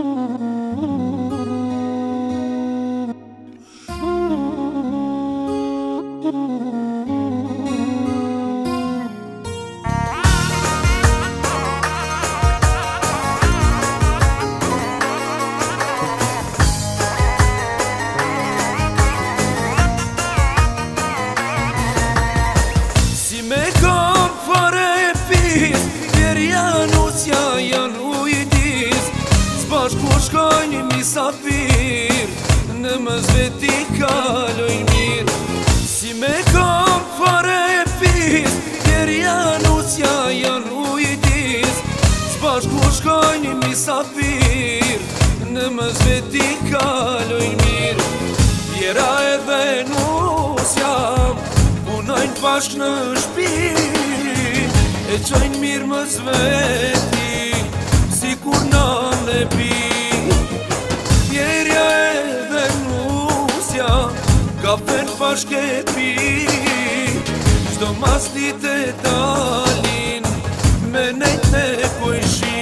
Ku shkojnë misafir, në mes veti kalojnë mirë. Si me kam fare e pis, djerja nusja janë ujtis. S'bash ku shkojnë misafir, në mes veti kalojnë mirë. Djera edhe nusja, punojnë bashk në shpi, e qojnë mirë mes veti, si kur nan e pi. Djerja edhe nusja, kafen bashk e pi, qdo mastit e dalin, me nejt me pojshi.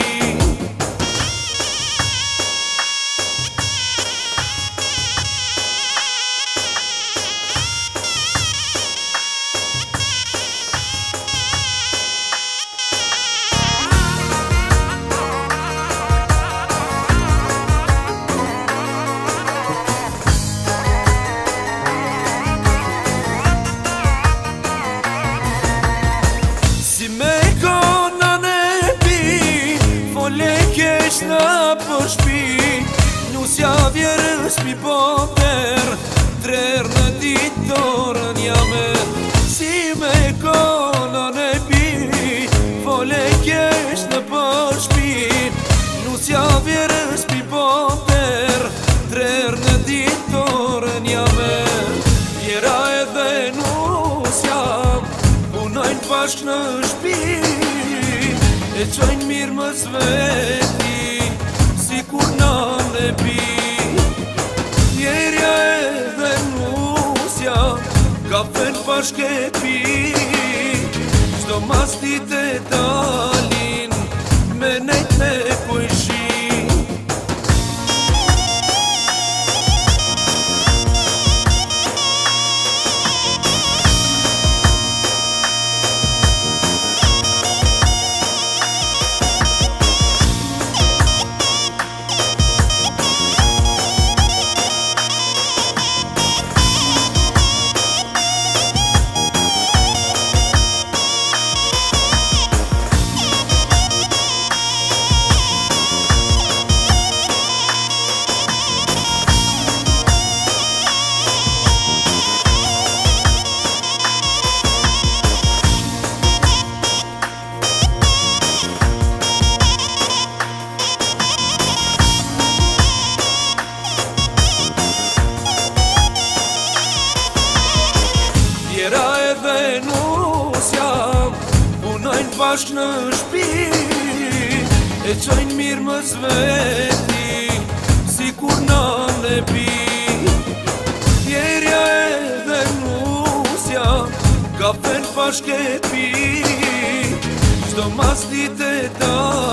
Në për shpi, nusja vjerës pi poter, trer në ditorën jamer. Si me kona në pi, fole kesh në për shpi, nusja vjerës pi poter, trer në ditorën jamer. Vjera edhe nusja, punojnë bashk në shpi, e qojnë mirë më zveti, si kur nan e pi. Djerja edhe nusja, kafen bashk e pi, qdo mastit e dalin, me nejt me pojshi. Djera edhe nusja, punojnë bashk në shpi, e qojnë mirë më zveti, si kur nan e pi. Djerja edhe nusja, kafen bashk e pi, qdo mastit e dalin,